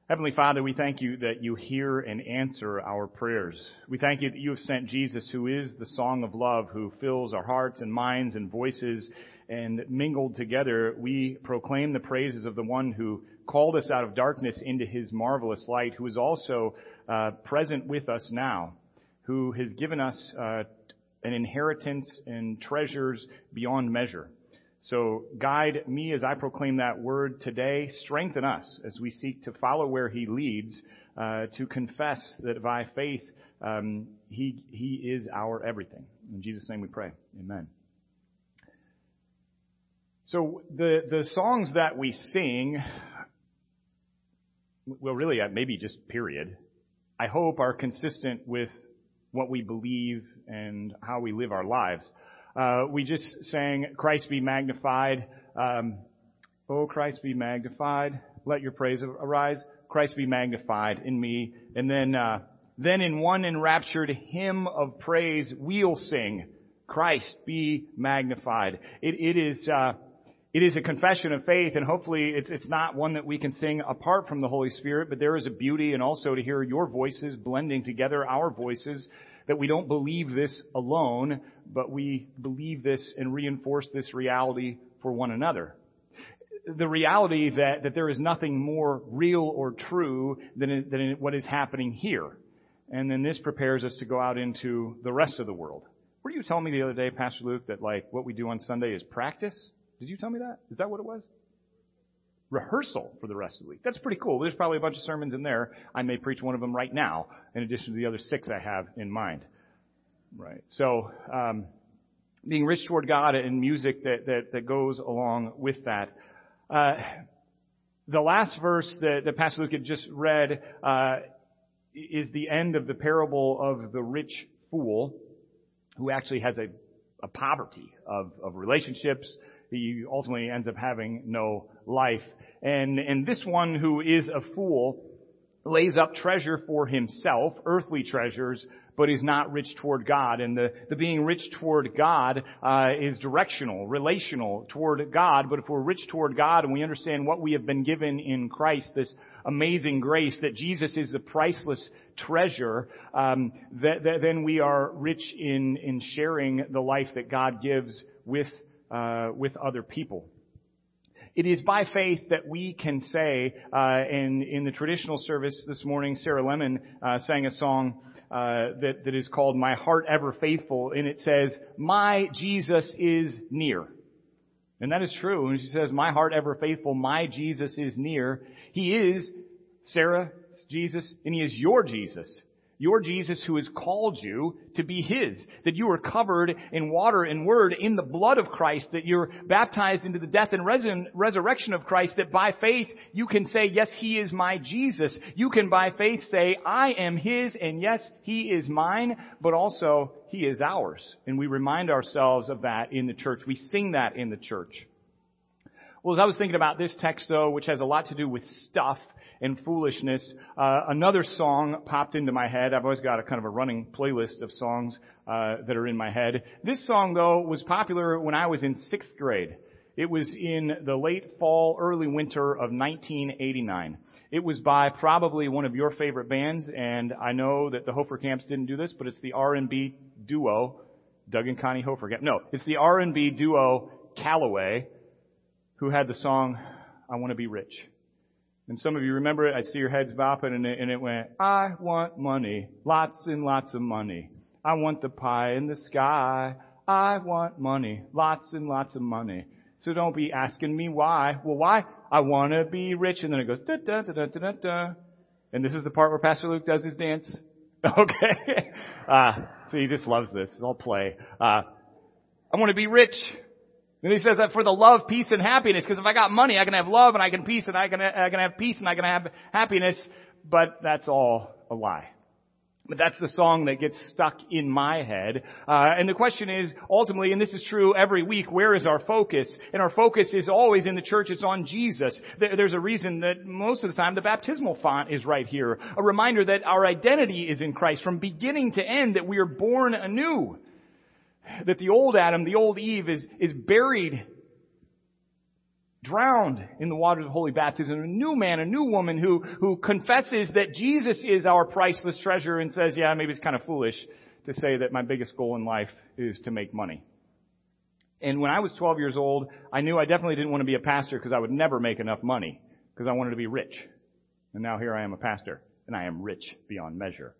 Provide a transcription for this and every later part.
Heavenly Father, we thank you that you hear and answer our prayers. We thank you that you have sent Jesus, who is the song of love, who fills our hearts and minds and voices, and mingled together, we proclaim the praises of the one who called us out of darkness into his marvelous light, who is also present with us now, who has given us an inheritance and treasures beyond measure. So guide me as I proclaim that word today. Strengthen us as we seek to follow where he leads, to confess that by faith he is our everything. In Jesus' name we pray. Amen. So the songs that we sing, well, really, maybe just period, I hope are consistent with what we believe and how we live our lives. We just sang, Christ be magnified. Oh, Christ be magnified. Let your praise arise. Christ be magnified in me. And then in one enraptured hymn of praise, we'll sing, Christ be magnified. It is a confession of faith, and hopefully it's not one that we can sing apart from the Holy Spirit, but there is a beauty, and also to hear your voices blending together our voices, that we don't believe this alone, but we believe this and reinforce this reality for one another. The reality that there is nothing more real or true than what is happening here. And then this prepares us to go out into the rest of the world. Were you telling me the other day, Pastor Luke, that what we do on Sunday is practice? Did you tell me that? Is that what it was? Rehearsal for the rest of the week. That's pretty cool. There's probably a bunch of sermons in there. I may preach one of them right now, in addition to the other 6 I have in mind. Right. So, being rich toward God and music that goes along with that. The last verse that Pastor Luke had just read is the end of the parable of the rich fool, who actually has a poverty of relationships. He ultimately ends up having no life. And this one who is a fool lays up treasure for himself, earthly treasures, but is not rich toward God. And the being rich toward God is directional, relational toward God. But if we're rich toward God and we understand what we have been given in Christ, this amazing grace, that Jesus is the priceless treasure, then we are rich in sharing the life that God gives with other people. It is by faith that we can say, and in the traditional service this morning, Sarah Lemon sang a song that is called My Heart Ever Faithful, and it says, my Jesus is near. And that is true. When she says, my heart ever faithful, my Jesus is near, he is Sarah's Jesus, and he is your Jesus. Your Jesus who has called you to be his, that you are covered in water and word in the blood of Christ, that you're baptized into the death and resurrection of Christ, that by faith you can say, yes, he is my Jesus. You can by faith say, I am his, and yes, he is mine, but also he is ours. And we remind ourselves of that in the church. We sing that in the church. Well, as I was thinking about this text, though, which has a lot to do with stuff and foolishness, another song popped into my head. I've always got a kind of a running playlist of songs that are in my head. This song, though, was popular when I was in 6th grade. It was in the late fall, early winter of 1989. It was by probably one of your favorite bands, and I know that the Hofer Camps didn't do this, but it's the R&B duo, Doug and Connie Hofer Camp. No, it's the R&B duo Calloway, who had the song, I Want to Be Rich. And some of you remember it. I see your heads bopping, and it went, I want money, lots and lots of money. I want the pie in the sky. I want money, lots and lots of money. So don't be asking me why. Well, why? I want to be rich. And then it goes, da, da, da, da, da, da. And this is the part where Pastor Luke does his dance. Okay. So he just loves this. I'll play. I want to be rich. And he says that for the love, peace, and happiness. Because if I got money, I can have love, and I can peace, and I can have peace, and I can have happiness. But that's all a lie. But that's the song that gets stuck in my head. And the question is, ultimately, and this is true every week, where is our focus? And our focus is always in the church. It's on Jesus. There's a reason that most of the time the baptismal font is right here. A reminder that our identity is in Christ from beginning to end, that we are born anew. That the old Adam, the old Eve is buried drowned in the waters of holy baptism. A new man, a new woman who confesses that Jesus is our priceless treasure and says, yeah, maybe it's kind of foolish to say that my biggest goal in life is to make money. And when I was 12 years old, I knew I definitely didn't want to be a pastor because I would never make enough money because I wanted to be rich. And now here I am a pastor, and I am rich beyond measure.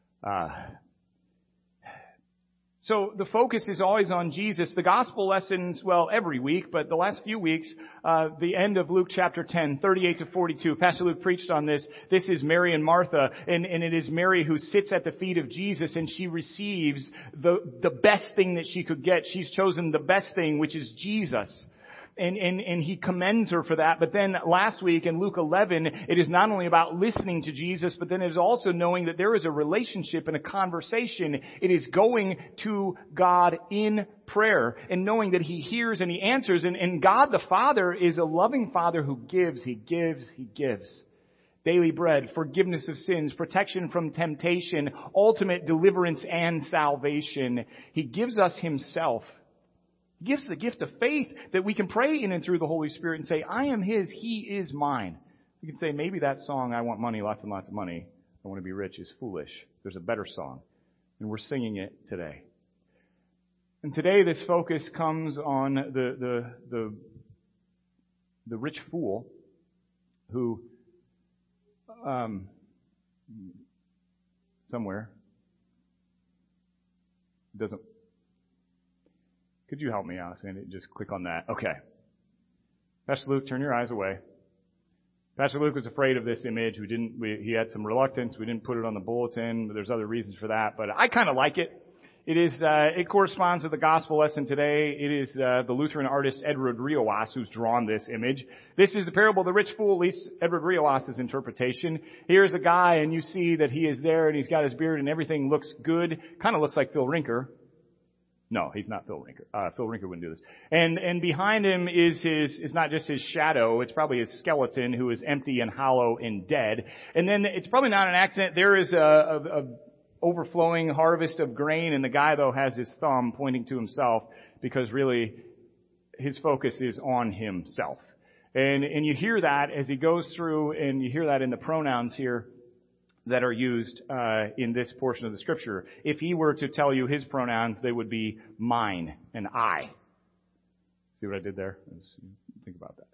So the focus is always on Jesus. The gospel lessons, well, every week, but the last few weeks, the end of Luke chapter 10, 38 to 42. Pastor Luke preached on this. This is Mary and Martha, and it is Mary who sits at the feet of Jesus, and she receives the best thing that she could get. She's chosen the best thing, which is Jesus. And he commends her for that. But then last week in Luke 11, it is not only about listening to Jesus, but then it is also knowing that there is a relationship and a conversation. It is going to God in prayer and knowing that He hears and He answers. And God the Father is a loving Father who gives. He gives. He gives. Daily bread, forgiveness of sins, protection from temptation, ultimate deliverance and salvation. He gives us Himself. He gives the gift of faith that we can pray in and through the Holy Spirit and say, I am His, He is mine. We can say, maybe that song, I want money, lots and lots of money, I want to be rich, is foolish. There's a better song, and we're singing it today. And today this focus comes on the rich fool who, somewhere, doesn't. Could you help me out, Sandy? Just click on that. Okay. Pastor Luke, turn your eyes away. Pastor Luke was afraid of this image. He had some reluctance. We didn't put it on the bulletin. But there's other reasons for that. But I kind of like it. It corresponds to the gospel lesson today. It is the Lutheran artist Edward Rioas who's drawn this image. This is the parable of the rich fool, at least Edward Rioas' interpretation. Here's a guy, and you see that he is there, and he's got his beard, and everything looks good. Kind of looks like Phil Rinker. No, he's not Phil Rinker. Phil Rinker wouldn't do this. And behind him is not just his shadow, it's probably his skeleton who is empty and hollow and dead. And then it's probably not an accident. There is a overflowing harvest of grain, and the guy though has his thumb pointing to himself because really his focus is on himself. And you hear that as he goes through, and you hear that in the pronouns here that are used in this portion of the scripture. If he were to tell you his pronouns, they would be mine and I. See what I did there? Think about that.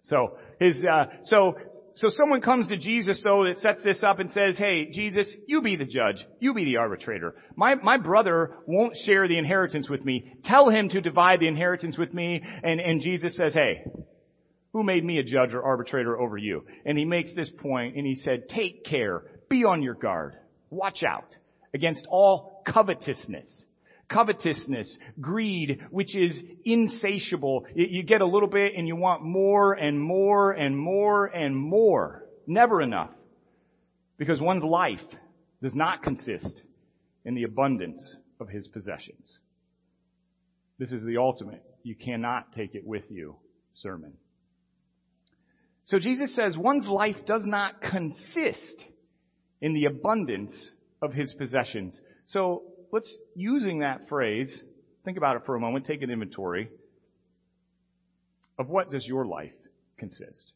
So someone comes to Jesus, though, that sets this up and says, hey, Jesus, you be the judge. You be the arbitrator. My brother won't share the inheritance with me. Tell him to divide the inheritance with me. And Jesus says, hey, who made me a judge or arbitrator over you? And he makes this point, and he said, take care. Be on your guard. Watch out against all covetousness. Covetousness, greed, which is insatiable. You get a little bit and you want more and more and more and more. Never enough. Because one's life does not consist in the abundance of his possessions. This is the ultimate. You cannot take it with you sermon. So Jesus says one's life does not consist in the abundance of his possessions. So let's, using that phrase, think about it for a moment, take an inventory of what does your life consist.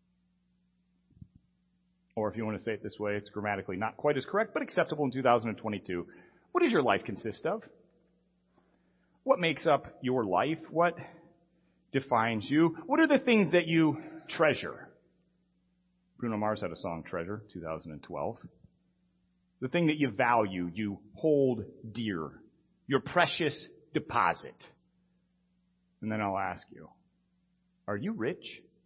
Or if you want to say it this way, it's grammatically not quite as correct, but acceptable in 2022. What does your life consist of? What makes up your life? What defines you? What are the things that you treasure? Bruno Mars had a song, Treasure, 2012. The thing that you value, you hold dear. Your precious deposit. And then I'll ask you, are you rich?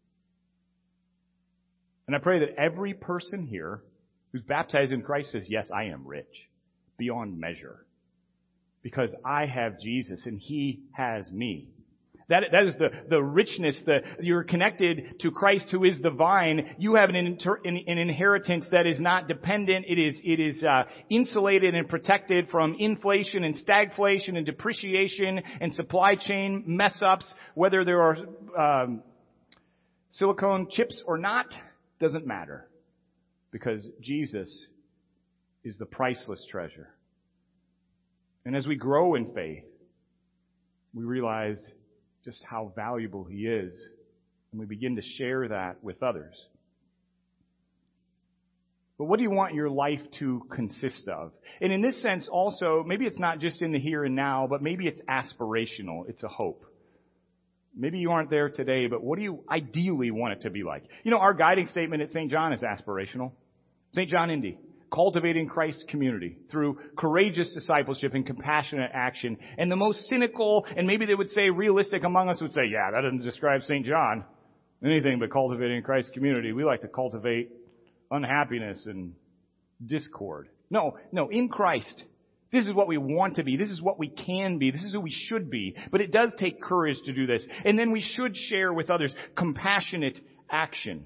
And I pray that every person here who's baptized in Christ says, yes, I am rich. Beyond measure. Because I have Jesus and He has me. That is the richness, you're connected to Christ who is the vine. You have an inheritance that is not dependent. It is insulated and protected from inflation and stagflation and depreciation and supply chain mess ups. Whether there are silicone chips or not, doesn't matter. Because Jesus is the priceless treasure. And as we grow in faith, we realize just how valuable He is And we begin to share that with others. But what do you want your life to consist of? And in this sense also, maybe it's not just in the here and now, but maybe it's aspirational. It's a hope. Maybe you aren't there today, but what do you ideally want it to be like? You know, our guiding statement at St. John is aspirational. St. John Indy, cultivating Christ's community through courageous discipleship and compassionate action. And the most cynical, and maybe they would say realistic among us would say, yeah, that doesn't describe St. John. Anything but cultivating Christ's community. We like to cultivate unhappiness and discord. No, in Christ, this is what we want to be. This is what we can be. This is who we should be. But it does take courage to do this. And then we should share with others compassionate action.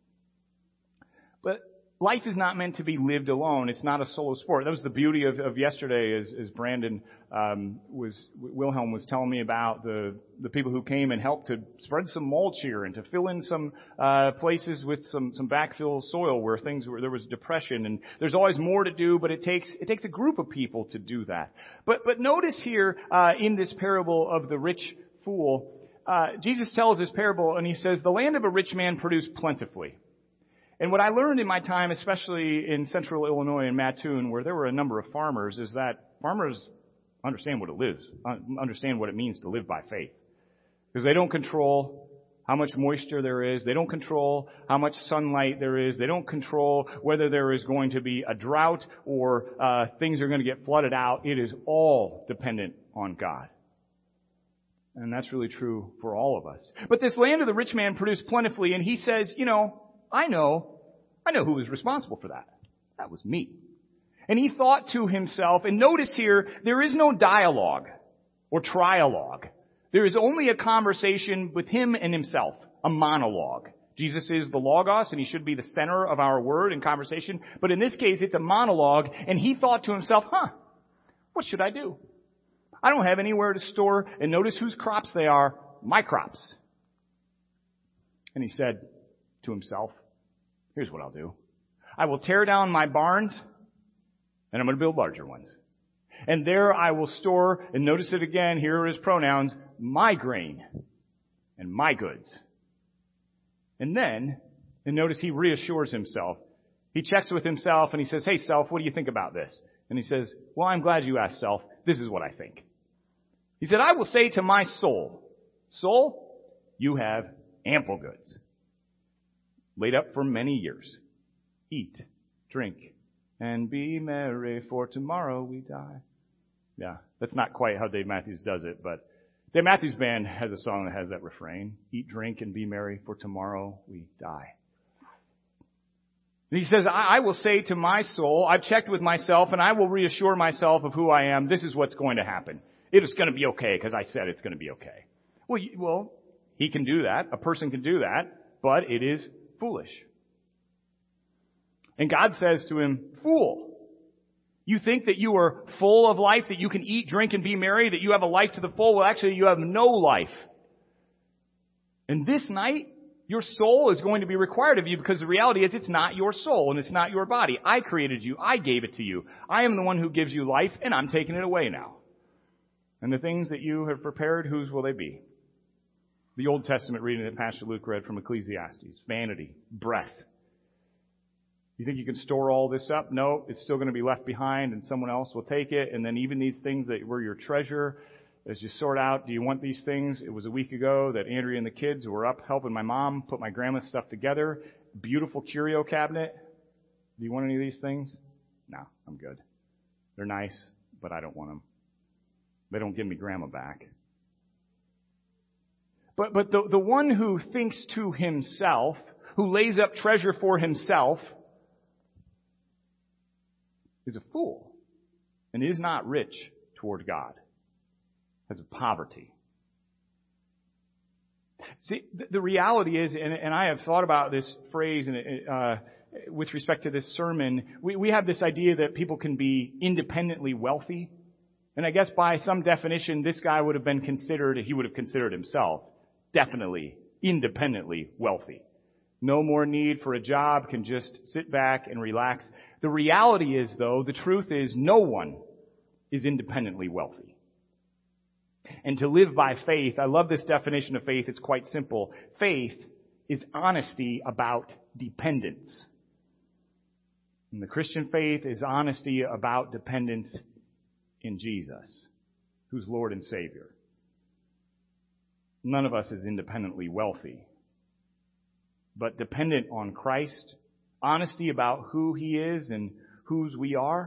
But life is not meant to be lived alone. It's not a solo sport. That was the beauty of yesterday as Brandon Wilhelm was telling me about the people who came and helped to spread some mulch here and to fill in some places with some backfill soil where there was depression. And there's always more to do, but it takes a group of people to do that. But notice here in this parable of the rich fool, Jesus tells this parable and he says, the land of a rich man produced plentifully. And what I learned in my time, especially in central Illinois and Mattoon, where there were a number of farmers, is that farmers understand what it means to live by faith. Because they don't control how much moisture there is. They don't control how much sunlight there is. They don't control whether there is going to be a drought or things are going to get flooded out. It is all dependent on God. And that's really true for all of us. But this land of the rich man produced plentifully, and he says, I know who was responsible for that. That was me. And he thought to himself, and notice here, there is no dialogue or trialogue. There is only a conversation with him and himself, a monologue. Jesus is the Logos, and he should be the center of our word and conversation. But in this case, it's a monologue, and he thought to himself, what should I do? I don't have anywhere to store, and notice whose crops they are, my crops. And he said to himself, here's what I'll do. I will tear down my barns, and I'm going to build larger ones. And there I will store, and notice it again, here are his pronouns, my grain and my goods. And then, and notice he reassures himself. He checks with himself and he says, hey, self, what do you think about this? And he says, well, I'm glad you asked, self. This is what I think. He said, I will say to my soul, you have ample goods, laid up for many years. Eat, drink, and be merry, for tomorrow we die. Yeah, that's not quite how Dave Matthews does it, but Dave Matthews Band has a song that has that refrain. Eat, drink, and be merry, for tomorrow we die. And he says, I will say to my soul, I've checked with myself, and I will reassure myself of who I am. This is what's going to happen. It is going to be okay, because I said it's going to be okay. Well, he can do that. A person can do that, but it is foolish. And God says to him, fool, you think that you are full of life, that you can eat, drink, and be merry, that you have a life to the full? Well, actually, you have no life. And this night, your soul is going to be required of you, because the reality is it's not your soul and it's not your body. I created you. I gave it to you. I am the one who gives you life, and I'm taking it away now. And the things that you have prepared, whose will they be? The Old Testament reading that Pastor Luke read from Ecclesiastes. Vanity, breath. You think you can store all this up? No, it's still going to be left behind and someone else will take it. And then even these things that were your treasure, as you sort out, do you want these things? It was a week ago that Andrea and the kids were up helping my mom put my grandma's stuff together. Beautiful curio cabinet. Do you want any of these things? No, I'm good. They're nice, but I don't want them. They don't give me grandma back. But the one who thinks to himself, who lays up treasure for himself, is a fool and is not rich toward God, has a poverty. See, the reality is, and I have thought about this phrase with respect to this sermon, we have this idea that people can be independently wealthy. And I guess by some definition, this guy would have considered himself definitely independently wealthy. No more need for a job, can just sit back and relax. The reality is, though, the truth is no one is independently wealthy. And to live by faith, I love this definition of faith. It's quite simple. Faith is honesty about dependence. And the Christian faith is honesty about dependence in Jesus, who's Lord and Savior. None of us is independently wealthy, but dependent on Christ, honesty about who He is and whose we are,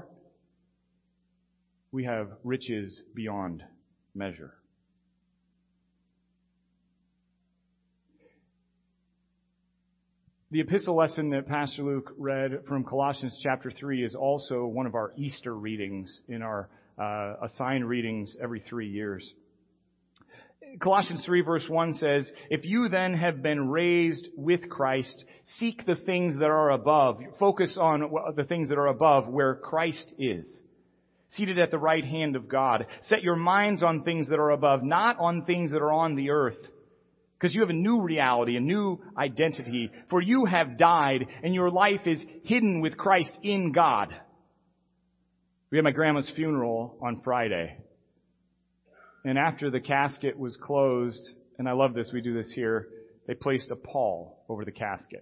we have riches beyond measure. The epistle lesson that Pastor Luke read from Colossians chapter 3 is also one of our Easter readings in our assigned readings every 3 years. Colossians 3 verse 1 says, "If you then have been raised with Christ, seek the things that are above." Focus on the things that are above, where Christ is, seated at the right hand of God. Set your minds on things that are above, not on things that are on the earth. Because you have a new reality, a new identity. For you have died, and your life is hidden with Christ in God. We had my grandma's funeral on Friday. And after the casket was closed, and I love this, we do this here, they placed a pall over the casket.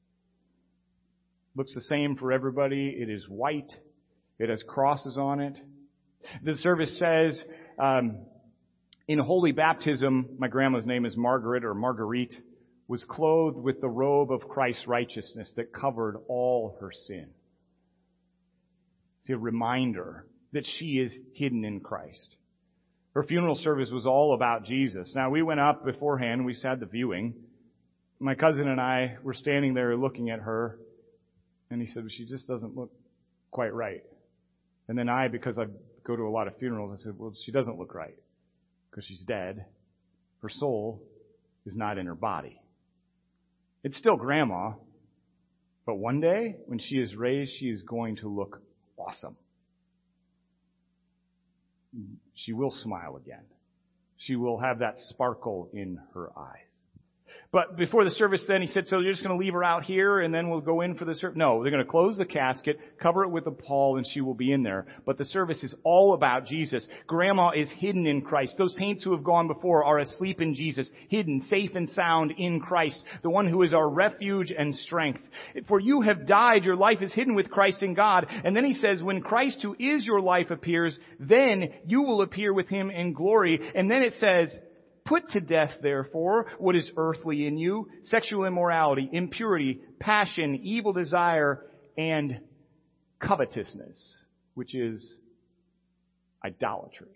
Looks the same for everybody. It is white. It has crosses on it. The service says, in holy baptism, my grandma's name is Margaret or Marguerite, was clothed with the robe of Christ's righteousness that covered all her sin. It's a reminder that she is hidden in Christ. Her funeral service was all about Jesus. Now, we went up beforehand, we sat the viewing. My cousin and I were standing there looking at her, and he said, "Well, she just doesn't look quite right." And then I, because I go to a lot of funerals, I said, "Well, she doesn't look right. Because she's dead. Her soul is not in her body." It's still Grandma, but one day, when she is raised, she is going to look awesome. She will smile again. She will have that sparkle in her eyes. But before the service then, he said, "So you're just going to leave her out here and then we'll go in for the service?" No, they're going to close the casket, cover it with a pall, and she will be in there. But the service is all about Jesus. Grandma is hidden in Christ. Those saints who have gone before are asleep in Jesus, hidden, safe and sound in Christ, the one who is our refuge and strength. For you have died, your life is hidden with Christ in God. And then he says, when Christ, who is your life, appears, then you will appear with Him in glory. And then it says, "Put to death, therefore, what is earthly in you, sexual immorality, impurity, passion, evil desire, and covetousness," which is idolatry.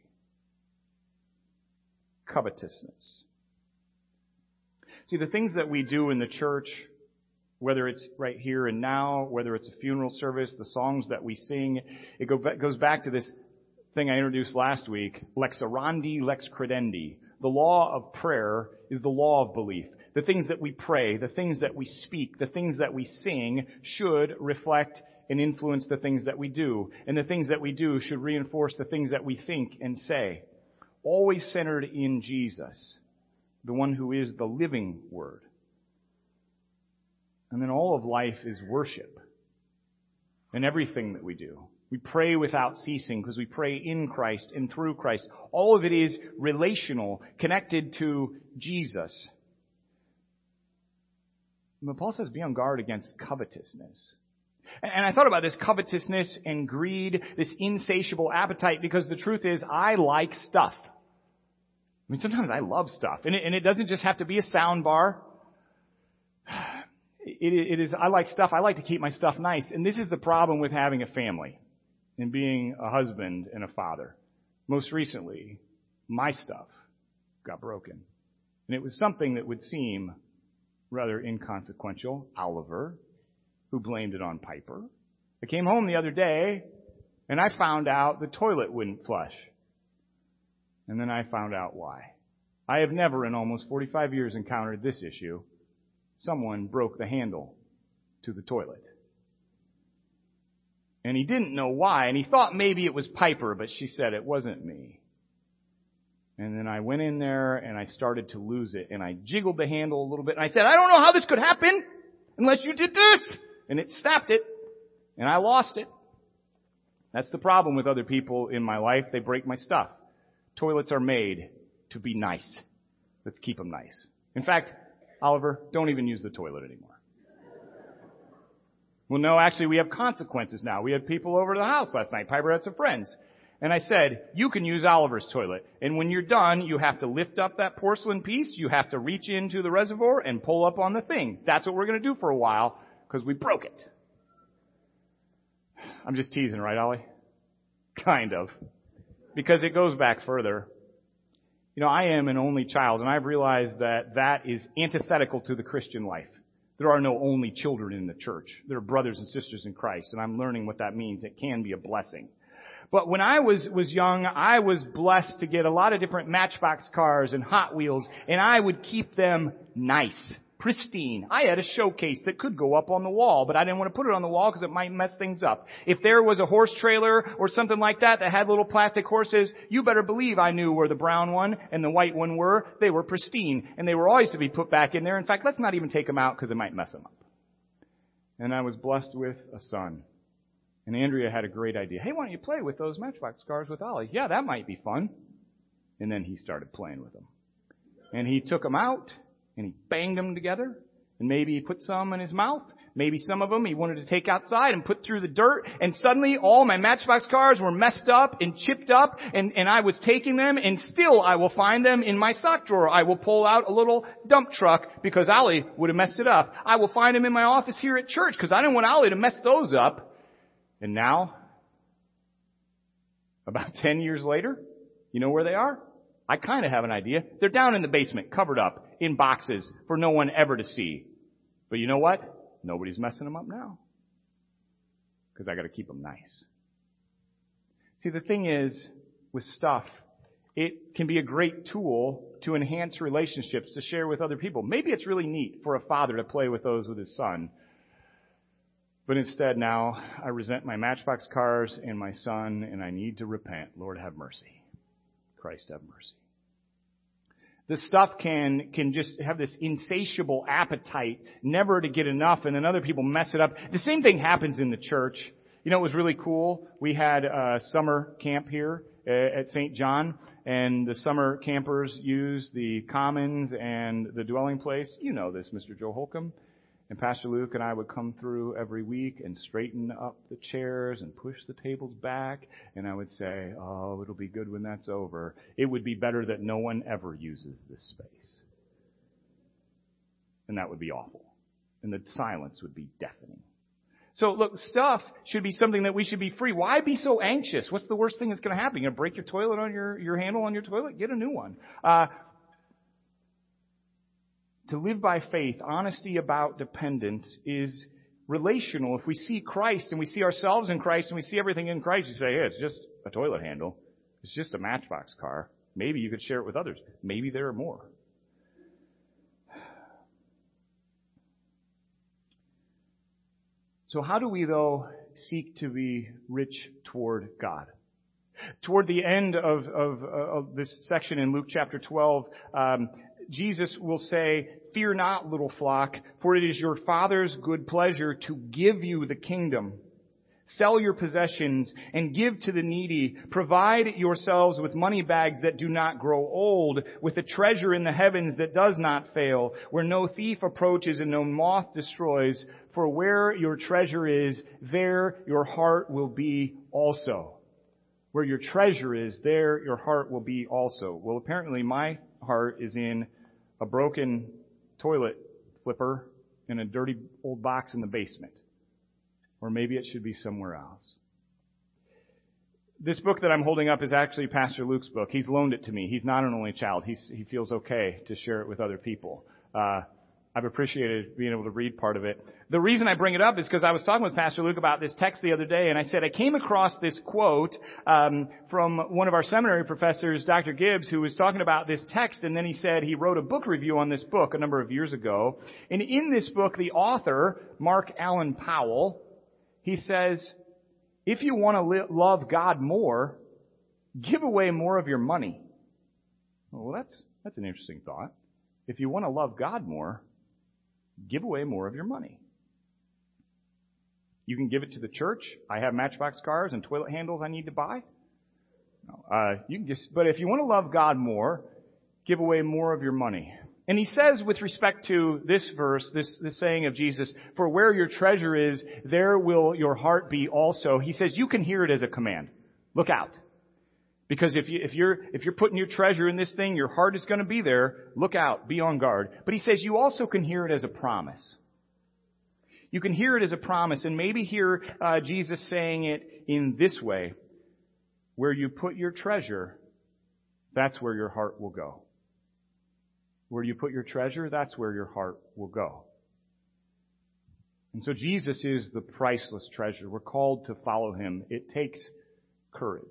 Covetousness. See, the things that we do in the church, whether it's right here and now, whether it's a funeral service, the songs that we sing, it goes back to this thing I introduced last week, lex orandi, lex credendi. The law of prayer is the law of belief. The things that we pray, the things that we speak, the things that we sing should reflect and influence the things that we do. And the things that we do should reinforce the things that we think and say. Always centered in Jesus, the one who is the living Word. And then all of life is worship in everything that we do. We pray without ceasing because we pray in Christ and through Christ. All of it is relational, connected to Jesus. But Paul says, be on guard against covetousness. And I thought about this covetousness and greed, this insatiable appetite, because the truth is, I like stuff. I mean, sometimes I love stuff. And it doesn't just have to be a sound bar. It is, I like stuff. I like to keep my stuff nice. And this is the problem with having a family and being a husband and a father. Most recently, my stuff got broken. And it was something that would seem rather inconsequential. Oliver, who blamed it on Piper. I came home the other day, and I found out the toilet wouldn't flush. And then I found out why. I have never in almost 45 years encountered this issue. Someone broke the handle to the toilet. And he didn't know why, and he thought maybe it was Piper, but she said it wasn't me. And then I went in there and I started to lose it, and I jiggled the handle a little bit, and I said, I don't know how this could happen unless you did this. And it snapped it, and I lost it. That's the problem with other people in my life. They break my stuff. Toilets are made to be nice. Let's keep them nice. In fact, Oliver, don't even use the toilet anymore. Well, no, actually, we have consequences now. We had people over to the house last night. Piper had some friends. And I said, you can use Oliver's toilet. And when you're done, you have to lift up that porcelain piece. You have to reach into the reservoir and pull up on the thing. That's what we're going to do for a while because we broke it. I'm just teasing, right, Ollie? Kind of. Because it goes back further. You know, I am an only child, and I've realized that that is antithetical to the Christian life. There are no only children in the church. There are brothers and sisters in Christ, and I'm learning what that means. It can be a blessing. But when I was young, I was blessed to get a lot of different Matchbox cars and Hot Wheels, and I would keep them nice, pristine. I had a showcase that could go up on the wall, but I didn't want to put it on the wall because it might mess things up. If there was a horse trailer or something like that that had little plastic horses, you better believe I knew where the brown one and the white one were. They were pristine, and they were always to be put back in there. In fact, let's not even take them out because it might mess them up. And I was blessed with a son. And Andrea had a great idea. Hey, why don't you play with those Matchbox cars with Ollie? Yeah, that might be fun. And then he started playing with them. And he took them out, and he banged them together. And maybe he put some in his mouth. Maybe some of them he wanted to take outside and put through the dirt. And suddenly all my Matchbox cars were messed up and chipped up. And I was taking them, and still I will find them in my sock drawer. I will pull out a little dump truck because Ollie would have messed it up. I will find them in my office here at church because I didn't want Ollie to mess those up. And now, about 10 years later, you know where they are? I kind of have an idea. They're down in the basement, covered up, in boxes, for no one ever to see. But you know what? Nobody's messing them up now. Because I got to keep them nice. See, the thing is, with stuff, it can be a great tool to enhance relationships, to share with other people. Maybe it's really neat for a father to play with those with his son. But instead now, I resent my Matchbox cars and my son, and I need to repent. Lord, have mercy. Christ, have mercy. This stuff can just have this insatiable appetite, never to get enough, and then other people mess it up. The same thing happens in the church. You know, it was really cool. We had a summer camp here at St. John, and the summer campers used the commons and the dwelling place. You know this, Mr. Joe Holcomb. And Pastor Luke and I would come through every week and straighten up the chairs and push the tables back. And I would say, oh, it'll be good when that's over. It would be better that no one ever uses this space. And that would be awful. And the silence would be deafening. So look, stuff should be something that we should be free. Why be so anxious? What's the worst thing that's going to happen? You're going to break your toilet on your handle on your toilet? Get a new one. To live by faith, honesty about dependence is relational. If we see Christ and we see ourselves in Christ and we see everything in Christ, you say, hey, it's just a toilet handle. It's just a Matchbox car. Maybe you could share it with others. Maybe there are more. So how do we, though, seek to be rich toward God? Toward the end of this section in Luke chapter 12, Jesus will say, fear not, little flock, for it is your Father's good pleasure to give you the kingdom. Sell your possessions and give to the needy. Provide yourselves with money bags that do not grow old, with a treasure in the heavens that does not fail, where no thief approaches and no moth destroys. For where your treasure is, there your heart will be also. Where your treasure is, there your heart will be also. Well, apparently my heart is in a broken toilet flipper in a dirty old box in the basement. Or maybe it should be somewhere else. This book that I'm holding up is actually Pastor Luke's book. He's loaned it to me. He's not an only child. He feels okay to share it with other people. I've appreciated being able to read part of it. The reason I bring it up is because I was talking with Pastor Luke about this text the other day, and I said I came across this quote from one of our seminary professors, Dr. Gibbs, who was talking about this text, and then he said he wrote a book review on this book a number of years ago. And in this book, the author, Mark Allen Powell, he says, if you want to love God more, give away more of your money. Well, that's an interesting thought. If you want to love God more, give away more of your money. You can give it to the church. I have Matchbox cars and toilet handles I need to buy. No, you can but if you want to love God more, give away more of your money. And he says with respect to this verse, this saying of Jesus, for where your treasure is, there will your heart be also. He says you can hear it as a command. Look out. Because if you're putting your treasure in this thing, your heart is going to be there. Look out. Be on guard. But he says you also can hear it as a promise. You can hear it as a promise, and maybe hear Jesus saying it in this way. Where you put your treasure, that's where your heart will go. Where you put your treasure, that's where your heart will go. And so Jesus is the priceless treasure. We're called to follow him. It takes courage.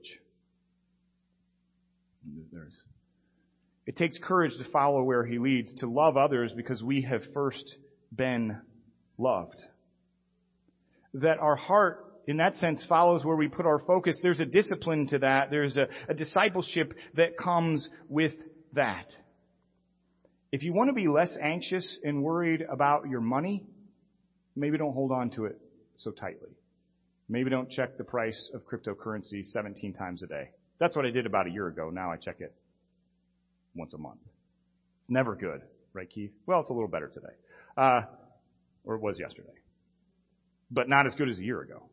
It takes courage to follow where he leads, to love others because we have first been loved. That our heart, in that sense, follows where we put our focus. There's a discipline to that. There's a discipleship that comes with that. If you want to be less anxious and worried about your money, maybe don't hold on to it so tightly. Maybe don't check the price of cryptocurrency 17 times a day. That's what I did about a year ago. Now I check it once a month. It's never good, right, Keith? Well, it's a little better today. Or it was yesterday. But not as good as a year ago.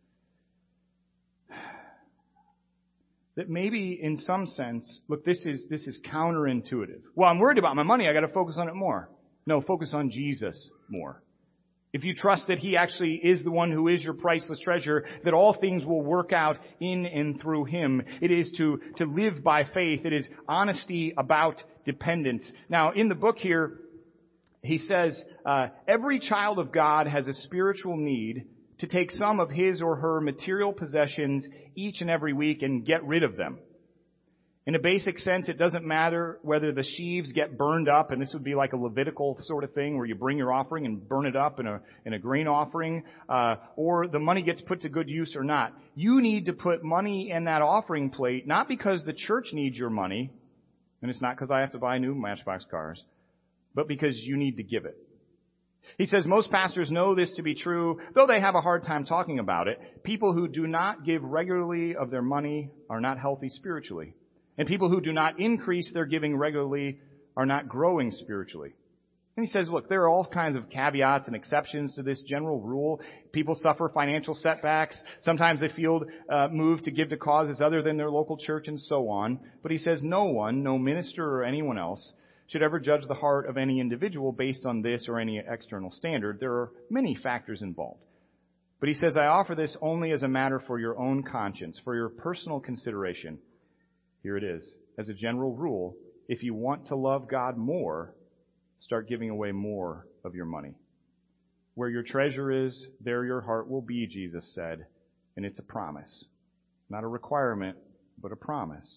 That maybe in some sense, look, this is counterintuitive. Well, I'm worried about my money. I got to focus on it more. No, focus on Jesus more. If you trust that he actually is the one who is your priceless treasure, that all things will work out in and through him. It is to live by faith. It is honesty about dependence. Now, in the book here, he says, every child of God has a spiritual need to take some of his or her material possessions each and every week and get rid of them. In a basic sense, it doesn't matter whether the sheaves get burned up, and this would be like a Levitical sort of thing where you bring your offering and burn it up in a grain offering, or the money gets put to good use or not. You need to put money in that offering plate, not because the church needs your money, and it's not because I have to buy new Matchbox cars, but because you need to give it. He says most pastors know this to be true, though they have a hard time talking about it. People who do not give regularly of their money are not healthy spiritually. And people who do not increase their giving regularly are not growing spiritually. And he says, look, there are all kinds of caveats and exceptions to this general rule. People suffer financial setbacks. Sometimes they feel moved to give to causes other than their local church and so on. But he says no one, no minister or anyone else, should ever judge the heart of any individual based on this or any external standard. There are many factors involved. But he says, I offer this only as a matter for your own conscience, for your personal consideration. Here it is. As a general rule, if you want to love God more, start giving away more of your money. Where your treasure is, there your heart will be, Jesus said. And it's a promise. Not a requirement, but a promise.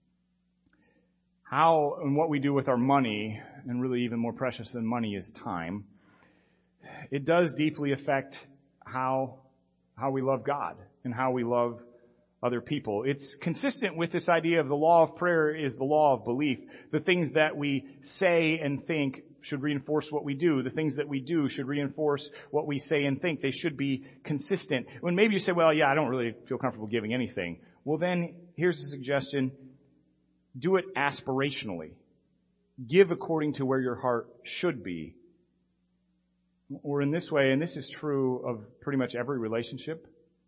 How and what we do with our money, and really even more precious than money is time, it does deeply affect how we love God and how we love other people. It's consistent with this idea of the law of prayer is the law of belief. The things that we say and think should reinforce what we do. The things that we do should reinforce what we say and think. They should be consistent. When maybe you say, well, yeah, I don't really feel comfortable giving anything. Well, then here's a suggestion. Do it aspirationally. Give according to where your heart should be. Or in this way, and this is true of pretty much every relationship,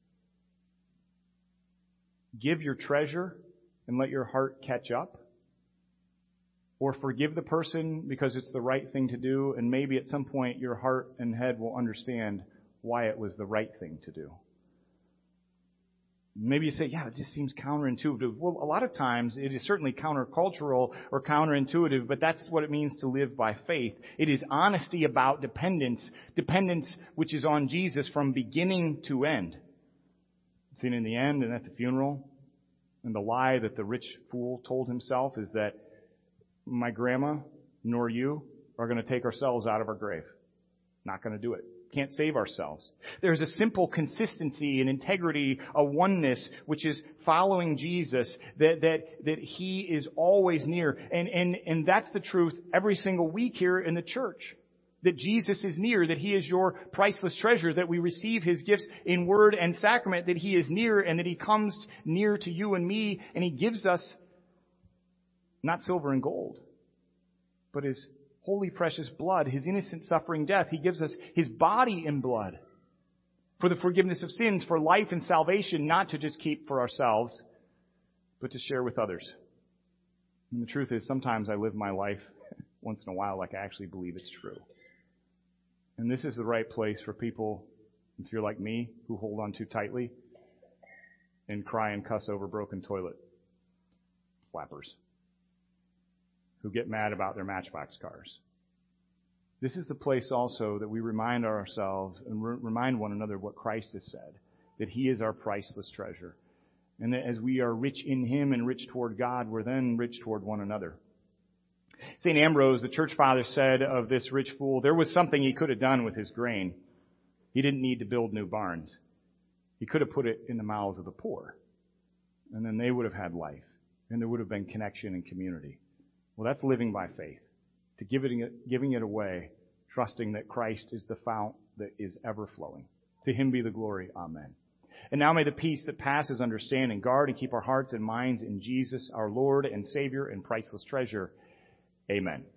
give your treasure and let your heart catch up. Or forgive the person because it's the right thing to do, and maybe at some point your heart and head will understand why it was the right thing to do. Maybe you say, yeah, it just seems counterintuitive. Well, a lot of times it is certainly countercultural or counterintuitive, but that's what it means to live by faith. It is honesty about dependence which is on Jesus from beginning to end. Seen in the end and at the funeral. And the lie that the rich fool told himself is that my grandma nor you are going to take ourselves out of our grave. Not going to do it. Can't save ourselves. There's a simple consistency and integrity, a oneness, which is following Jesus, that he is always near. And that's the truth every single week here in the church. That Jesus is near, that he is your priceless treasure, that we receive his gifts in word and sacrament, that he is near and that he comes near to you and me, and he gives us not silver and gold, but his holy precious blood, His innocent suffering death. He gives us His body in blood for the forgiveness of sins, for life and salvation, not to just keep for ourselves, but to share with others. And the truth is, sometimes I live my life once in a while like I actually believe it's true. And this is the right place for people, if you're like me, who hold on too tightly and cry and cuss over broken toilet flappers, who get mad about their Matchbox cars. This is the place also that we remind ourselves and remind one another of what Christ has said, that He is our priceless treasure. And that as we are rich in Him and rich toward God, we're then rich toward one another. St. Ambrose, the church father, said of this rich fool, there was something he could have done with his grain. He didn't need to build new barns. He could have put it in the mouths of the poor. And then they would have had life. And there would have been connection and community. Well, that's living by faith. To giving it away, trusting that Christ is the fount that is ever flowing. To Him be the glory. Amen. And now may the peace that passes understanding guard and keep our hearts and minds in Jesus, our Lord and Savior and priceless treasure. Amen.